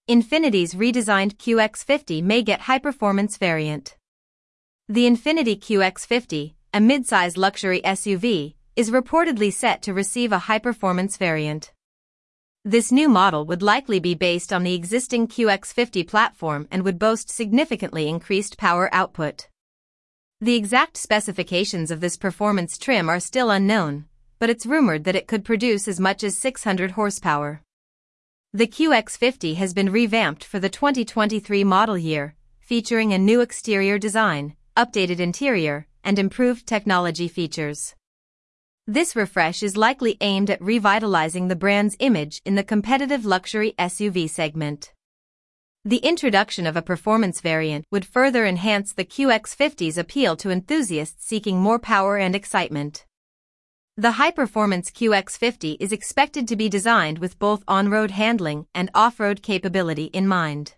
Infinity's redesigned QX50 may get high-performance variant. The Infiniti QX50, a mid-size luxury SUV, is reportedly set to receive a high-performance variant. This new model would likely be based on the existing QX50 platform and would boast significantly increased power output. The exact specifications of this performance trim are still unknown, but it's rumored that it could produce as much as 600 horsepower. The QX50 has been revamped for the 2023 model year, featuring a new exterior design, updated interior, and improved technology features. This refresh is likely aimed at revitalizing the brand's image in the competitive luxury SUV segment. The introduction of a performance variant would further enhance the QX50's appeal to enthusiasts seeking more power and excitement. The high-performance QX50 is expected to be designed with both on-road handling and off-road capability in mind.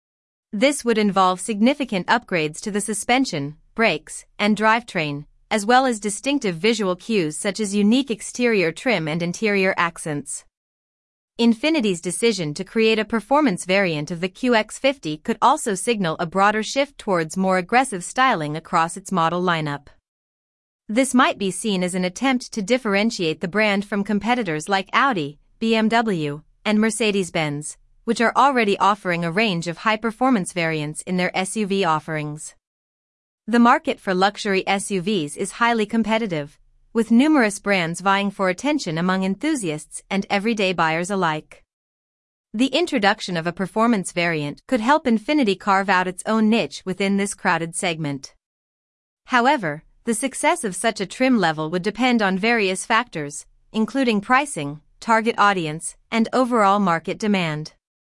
This would involve significant upgrades to the suspension, brakes, and drivetrain, as well as distinctive visual cues such as unique exterior trim and interior accents. Infinity's decision to create a performance variant of the QX50 could also signal a broader shift towards more aggressive styling across its model lineup. This might be seen as an attempt to differentiate the brand from competitors like Audi, BMW, and Mercedes-Benz, which are already offering a range of high-performance variants in their SUV offerings. The market for luxury SUVs is highly competitive, with numerous brands vying for attention among enthusiasts and everyday buyers alike. The introduction of a performance variant could help Infiniti carve out its own niche within this crowded segment. However, the success of such a trim level would depend on various factors, including pricing, target audience, and overall market demand.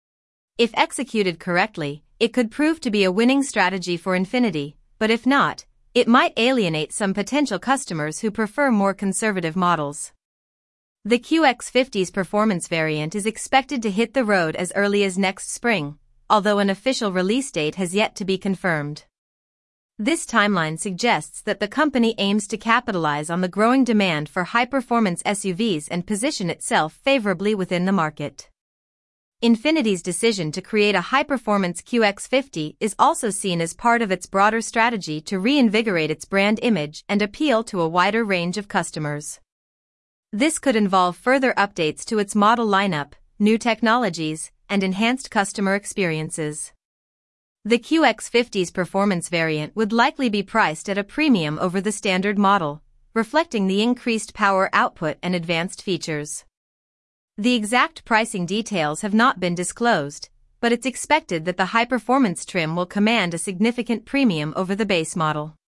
If executed correctly, it could prove to be a winning strategy for Infiniti, but if not, it might alienate some potential customers who prefer more conservative models. The QX50's performance variant is expected to hit the road as early as next spring, although an official release date has yet to be confirmed. This timeline suggests that the company aims to capitalize on the growing demand for high-performance SUVs and position itself favorably within the market. Infiniti's decision to create a high-performance QX50 is also seen as part of its broader strategy to reinvigorate its brand image and appeal to a wider range of customers. This could involve further updates to its model lineup, new technologies, and enhanced customer experiences. The QX50's performance variant would likely be priced at a premium over the standard model, reflecting the increased power output and advanced features. The exact pricing details have not been disclosed, but it's expected that the high-performance trim will command a significant premium over the base model.